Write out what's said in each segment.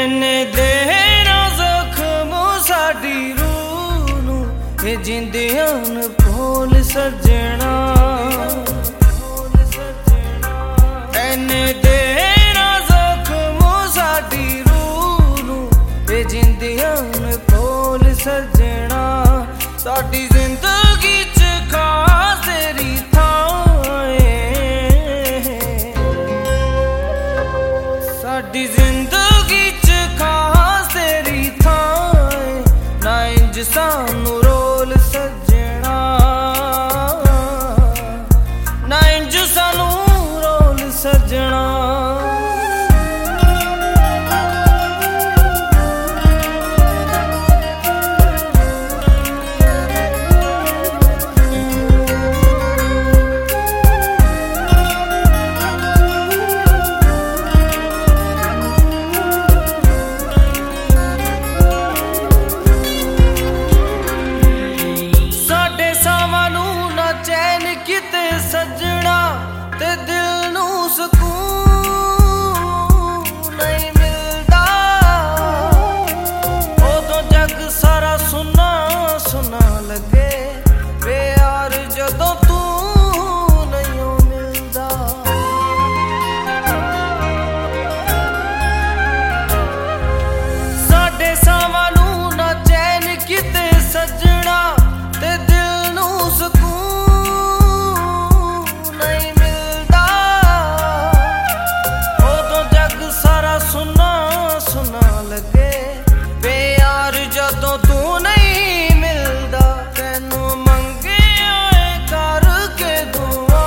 ਐਨੇ ਦੇਣਾ ਜ਼ਖਮ ਸਾਡੀ ਰੂਹ ਨੂੰ, ਇਹ ਜਿੰਦਿਆਂ ਨੂੰ ਭੁੱਲ ਸੱਜਣਾ। ਐਨੇ ਦੇਣਾ ਜ਼ਖਮ ਸਾਡੀ ਰੂਹ ਨੂੰ, ਇਹ ਜਿੰਦਿਆਂ ਨੂੰ ਭੁੱਲ ਸੱਜਣਾ। ਸਾਡੀ ਜ਼ਿੰਦਗੀ ਚ ਖਾਸ ਤੇਰੀ ਥਾਂ ਏ, ਸਾਡੀ ਜ਼ਿੰਦਗੀ ਚ ਖਾਸ ਤੇਰੀ ਥਾਂ ਏ। ਨਾ ਇੰਝ ਸਾਨੂੰ ਰੋਲ ਸੱਜਣਾ, ਨਾ ਇੰਝ ਸਾਨੂੰ ਰੋਲ ਸੱਜਣਾ। ਕਿਤੇ ਸੱਜਣਾ ਤੇ ਦਿਲ ਨੂੰ ਸਕੂਨ ਨਹੀਂ ਮਿਲਦਾ, ਉਦੋਂ ਜੱਗ ਸਾਰਾ ਸੁੰਨਾ ਸੁੰਨਾ ਲੱਗੇ ਵੇ ਯਾਰ ਜਦੋਂ ਤੂੰ ਨਹੀਂ ਮਿਲਦਾ। ਸਾਡੇ ਸਾਵਾਂ ਨੂੰ ਨਾ ਚੈਨ ਕਿਤੇ ਸੱਜਣਾ ਤੇ ਦਿਲ ਨੂੰ ਸਕੂਨ ਜਦੋਂ ਤੂੰ ਨਹੀਂ ਮਿਲਦਾ। ਤੈਨੂੰ ਮੰਗਿਆ ਕਰਕੇ ਦੁਆ,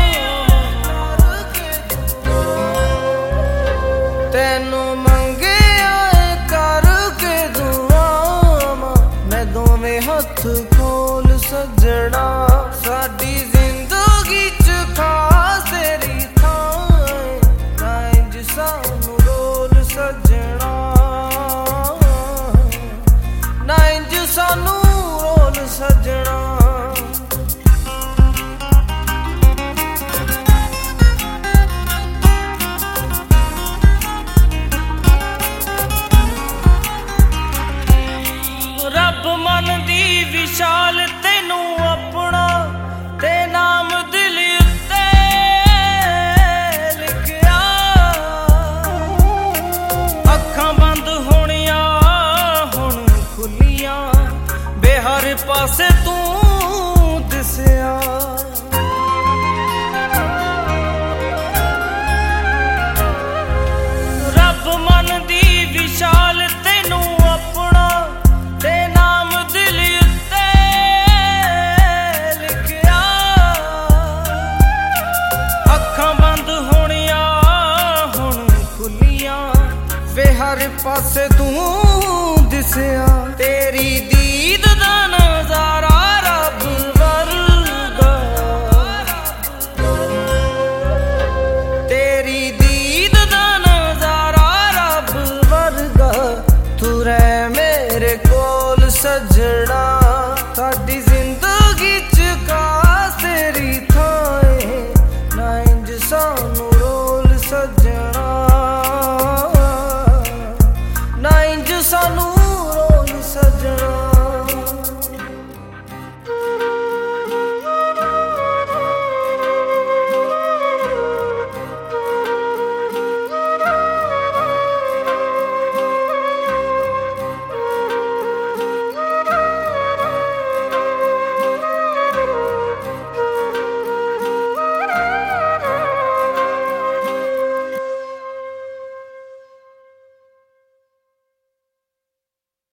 ਤੈਨੂੰ ਮੰਗਿਆ ਕਰਕੇ ਦੁਆਵਾਂ, ਮੈਂ ਦੋਵੇਂ ਹੱਥ ਖੋਲ ਸੱਜਣਾ। ਸਾਡੀ ਜ਼ਿੰਦਗੀ ਚ ਖਾਸ ਤੇਰੀ ਥਾਂ ਏ, ਨਾ ਇੰਝ ਸਾਨੂੰ ਰੋਲ ਸੱਜਣਾ, ਨਾ ਇੰਝ ਸਾਨੂੰ ਰੋਲ ਸੱਜਣਾ। ਰੱਬ ਮਨ ਦੀ ਵਿਸ਼ਾਲ ਤੈਨੂੰ ਆਪਣਾ ਤੇ ਨਾਮ ਦਿਲ ਉੱਤੇ ਲਿਖਿਆ। ਅੱਖਾਂ ਬੰਦ ਹੋਣੀਆਂ ਹੁਣ ਖੁੱਲੀਆਂ ਬੇ ਹਰ ਪਾਸੇ ਤੂੰ ਦਿਸਿਆ। ਰੱਬ ਮਨ ਦੀ ਵਿਸ਼ਾਲ ਤੈਨੂੰ ਆਪਣਾ ਤੇ ਨਾਮ ਦਿਲ ਉੱਤੇ ਲਿਖਿਆ। ਅੱਖਾਂ ਬੰਦ ਹੋਣੀਆਂ ਹੁਣ ਖੁੱਲੀਆਂ ਵੇ ਹਰ ਪਾਸੇ ਤੂੰ ਦਿਸਿਆ। ਤੇਰੀ ਦੀਦ ਦਾ ਨਜ਼ਾਰਾ ਰੱਬ ਵਰਗਾ, ਤੇਰੀ ਦੀਦ ਦਾ ਨਜ਼ਾਰਾ ਰੱਬ ਵਰਗਾ। ਤੂੰ ਰਹਿ ਮੇਰੇ ਕੋਲ ਸੱਜਣਾ, ਸਾਡੀ ਜ਼ਿੰਦਗੀ ਚ ਖਾਸ ਤੇਰੀ ਥਾਂ ਏ, ਨਾ ਇੰਝ ਸਾਨੂੰ ਰੋਲ ਸੱਜਣਾ।